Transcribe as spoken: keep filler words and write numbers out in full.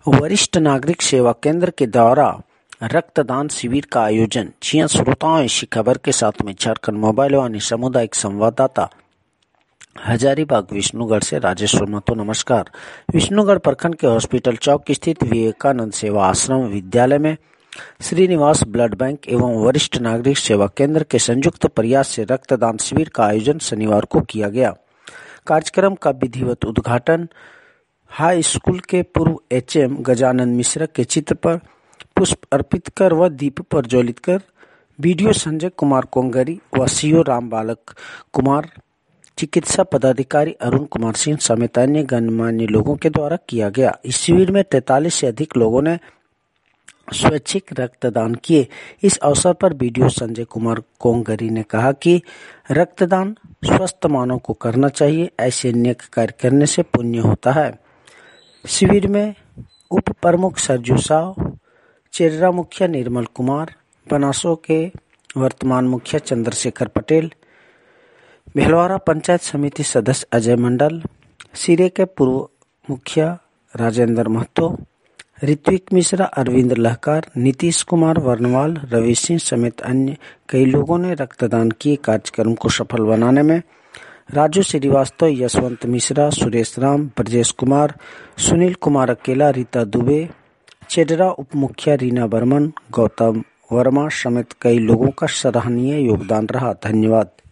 वरिष्ठ नागरिक सेवा केंद्र के द्वारा रक्तदान शिविर का आयोजन। जी हाँ श्रोताओं, इसी खबर के साथ में झारखंड मोबाइल वाणी सामुदायिक संवाददाता हजारीबाग विष्णुगढ़ से राजेश्वर महतो। नमस्कार। विष्णुगढ़ प्रखंड के हॉस्पिटल चौक स्थित विवेकानंद सेवा आश्रम विद्यालय में श्रीनिवास ब्लड बैंक एवं वरिष्ठ नागरिक सेवा केंद्र के संयुक्त प्रयास से रक्तदान शिविर का आयोजन शनिवार को किया गया। कार्यक्रम का विधिवत उद्घाटन हाई स्कूल के पूर्व एच एम गजानन मिश्रा के चित्र पर पुष्प अर्पित कर व दीप प्रज्वलित कर बीडीओ संजय कुमार कोंगरी व सीओ राम बालक कुमार, चिकित्सा पदाधिकारी अरुण कुमार सिंह समेत अन्य गणमान्य लोगों के द्वारा किया गया। इस शिविर में तैंतालीस से अधिक लोगों ने स्वैच्छिक रक्तदान किए। इस अवसर पर बीडीओ संजय कुमार कोंगरी ने कहा कि रक्तदान स्वस्थ मानव को करना चाहिए, ऐसे नेक कार्य करने से पुण्य होता है। शिविर में उप प्रमुख सरजू साव, चेररा मुखिया निर्मल कुमार, बनासो के वर्तमान मुखिया चंद्रशेखर पटेल, भेलवाड़ा पंचायत समिति सदस्य अजय मंडल, सिरे के पूर्व मुखिया राजेंद्र महतो, ऋत्विक मिश्रा, अरविंद लहकार, नीतीश कुमार वर्णवाल, रवि सिंह समेत अन्य कई लोगों ने रक्तदान किए। कार्यक्रम को सफल बनाने में राजू श्रीवास्तव, यशवंत मिश्रा, सुरेश राम, ब्रजेश कुमार, सुनील कुमार अकेला, रीता दुबे, चेडरा उप मुखिया रीना बर्मन, गौतम वर्मा समेत कई लोगों का सराहनीय योगदान रहा। धन्यवाद।